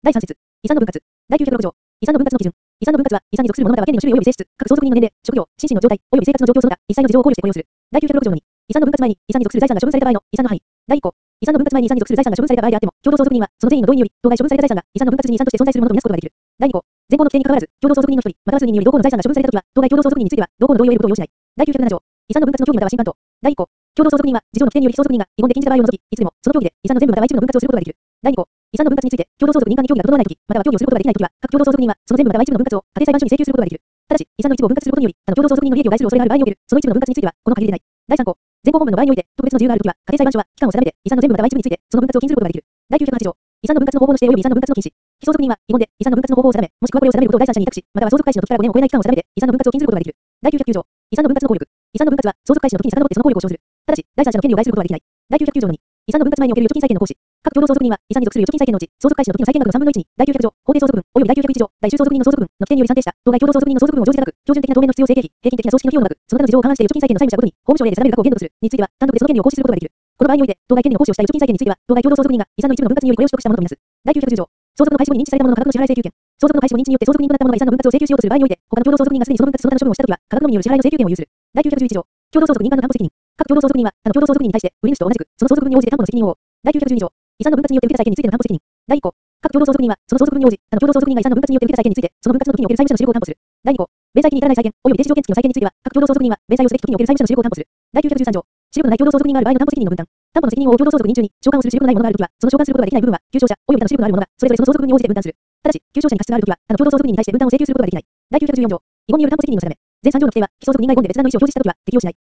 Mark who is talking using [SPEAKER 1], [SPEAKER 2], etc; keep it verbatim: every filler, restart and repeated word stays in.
[SPEAKER 1] だいさん節。遺産の分割。だいきゅうひゃくろく条。遺産の分割の基準。遺産の分割は、遺産に属するものまたは権利の種類及び性質、各相続人の年齢、職業、心身の状態、及び生活の状況その他、一切の事情を考慮して雇用する。だいきゅうひゃくろく条のに、遺産の分割前に、遺産に属する財産が処分された場合の遺産の範囲。だいいっ項。遺産の分割前に遺産に属する財産が処分された場合であっても、共同相続人は、その善意の同意により、当該処分された財産が遺産の分割時に遺産として存在するものとみなすことができる。だいに項。前項の規定に関わらず、共同相続人の一人、または数人により同項の財産が処分されたときは、当該共同相続人については、同項の同意を得ることを要しない。だいきゅうひゃくなな条。遺産の分割の協議または審判等。だいいっ項。共同相続人は、事情の規定により被相続人が遺言で禁じた場合を除き、いつでも、その協議で、遺産の全部または一部の分割をすることができる。だいに項。遺産の分割について、共同相続人間に協議が整わないとき、または協議をすることができないときは、各共同相続人は、その全部または一部の分割を、家庭裁判所に請求することができる。ただし、遺産の一部を分割することにより、他の共同相続人の利益を害する恐れがある場合における、その一部の分割については、この限りでない。だいさん項。前項本文の場合において、特別の事由があるときは、家庭裁判所は、期間を定めて、遺産の全部または一部について、その分割を禁ずることができる。だいきゅうひゃくはち条。遺産の分割の方法の指定及び遺産の分割の禁止。被相続人は、遺言で、遺産の分割の方法を定め、もしくはこれを定めることを第三者に委託し、または相続開始の時からごねんを超えない期間を定めて、遺産の分割を禁ずることができる。だいきゅうひゃくきゅう条。遺産の分割の効力。遺産の分割は、相続開始の時に遡ってその効力を生ずる。ただし、第三者の権利を害することはできない。だいきゅうひゃくきゅう条のに、遺産の分割前における預貯金債権の行使。各共同相続人は、遺産に属する預貯金債権のうち、相続開始の時の債権額のさんぶんのいちに、だいきゅうひゃく条、法定相続分、及びだいきゅうひゃくいち条、第じゅう相続人の相続分の規定により算定した、当該共同相続人の相続分を常時高く、標準的な当面の必要性経費、平均的な葬式の費用もなく、その他の事情を勘案して預貯金債権の債務者ごとに、法務省令で定める額を限度とする、については、単独でその権利を行使することができる。この場合において、当該権利の行使をした預貯金債権については、当該共同相続人が遺産の一部の分割によりこれを取得したものとみなす。だいきゅうひゃくじゅう条。相続の開始後に認知されたものの価格の支払い請求権。相続の開始後認知によって相続人となった者が遺産の分割を請求しようとする場合において、他の共同相続人がすでにその分割その他の処分をしたときは、価格のみによる支払いの請求権を有する。だいきゅうひゃくじゅういち条。共同相続人間の担保責任。各共同相続人は、他の共同相続人に対して、売り主と同じく、その相続分に応じて担保の責任を負う。だいきゅうひゃくじゅうに条。遺産の分割によって受けた債権についての担保責任。だいいっ項。各共同相続人は、その相続分に応じ、他の共同相続人が遺産の分割によって受けた債権について、その分割の時における債務者の使用を担保する。だいに項。弁済期に至らない債権、及び停止条件付きの債権については、各共同相続人は、弁済をすべき時における債務者の使用を担保する。だいきゅうひゃくじゅうさん条。視力のない共同相続人がある場合の担保責任の分担。担保の責任を負う共同相続人中に、償還をする視力のない者があるときは、その償還することができない部分は、旧証者、及び他の視力のある者が、それぞれその相続分に応じて分担する。ただし、旧証者に過失があるときは、他の共同相続人に対して分担を請求することができない。だいきゅうひゃくじゅうよん条。遺言による担保責任の定め。前さん条の規定は、被相続人が遺言で別段の意思を表示したときは、適用しない。